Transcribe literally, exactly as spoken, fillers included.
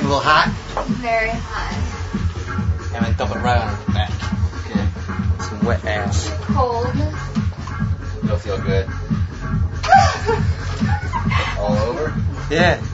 A little hot? Very hot. And then dump it right on her back. Okay. Some wet ass. Cold. It'll feel good. All over? Yeah.